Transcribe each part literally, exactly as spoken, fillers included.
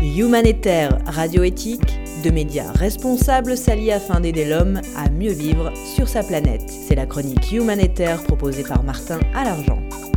Humanitaire Radio-Éthique, deux médias responsables s'allient afin d'aider l'homme à mieux vivre sur sa planète. C'est la chronique Humanitaire proposée par Martin Alargent.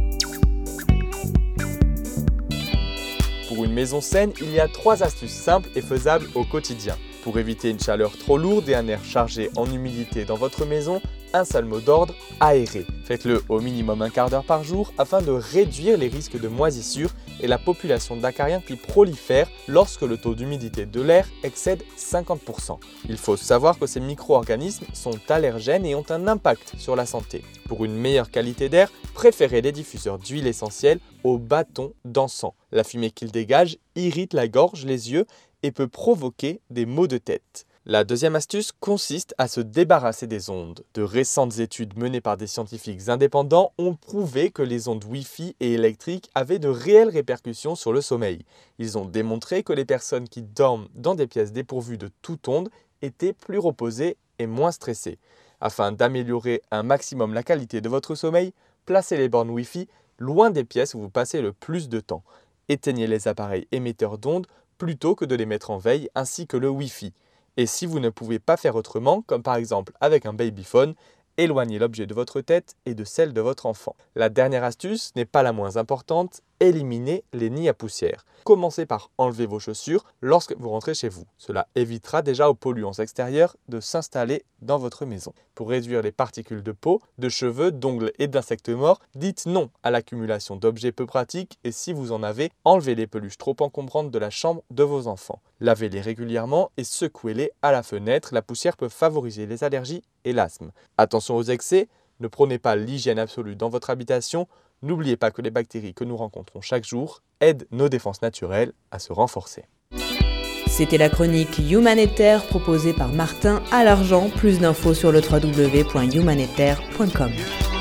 Pour une maison saine, il y a trois astuces simples et faisables au quotidien. Pour éviter une chaleur trop lourde et un air chargé en humidité dans votre maison, un seul mot d'ordre, aérer. Faites-le au minimum un quart d'heure par jour afin de réduire les risques de moisissure et la population d'acariens qui prolifèrent lorsque le taux d'humidité de l'air excède cinquante pour cent. Il faut savoir que ces micro-organismes sont allergènes et ont un impact sur la santé. Pour une meilleure qualité d'air, préférez les diffuseurs d'huile essentielle aux bâtons d'encens. La fumée qu'ils dégagent irrite la gorge, les yeux et peut provoquer des maux de tête. La deuxième astuce consiste à se débarrasser des ondes. De récentes études menées par des scientifiques indépendants ont prouvé que les ondes Wi-Fi et électriques avaient de réelles répercussions sur le sommeil. Ils ont démontré que les personnes qui dorment dans des pièces dépourvues de toute onde étaient plus reposées et moins stressées. Afin d'améliorer un maximum la qualité de votre sommeil, placez les bornes Wi-Fi loin des pièces où vous passez le plus de temps. Éteignez les appareils émetteurs d'ondes plutôt que de les mettre en veille, ainsi que le Wi-Fi. Et si vous ne pouvez pas faire autrement, comme par exemple avec un babyphone, éloignez l'objet de votre tête et de celle de votre enfant. La dernière astuce n'est pas la moins importante, éliminez les nids à poussière. Commencez par enlever vos chaussures lorsque vous rentrez chez vous. Cela évitera déjà aux polluants extérieurs de s'installer dans votre maison. Pour réduire les particules de peau, de cheveux, d'ongles et d'insectes morts, dites non à l'accumulation d'objets peu pratiques et si vous en avez, enlevez les peluches trop encombrantes de la chambre de vos enfants. Lavez-les régulièrement et secouez-les à la fenêtre. La poussière peut favoriser les allergies et l'asthme. Attention aux excès, ne prenez pas l'hygiène absolue dans votre habitation. N'oubliez pas que les bactéries que nous rencontrons chaque jour aident nos défenses naturelles à se renforcer. C'était la chronique Humanitaire proposée par Martin Alargent. Plus d'infos sur le w w w point humanitaire point com.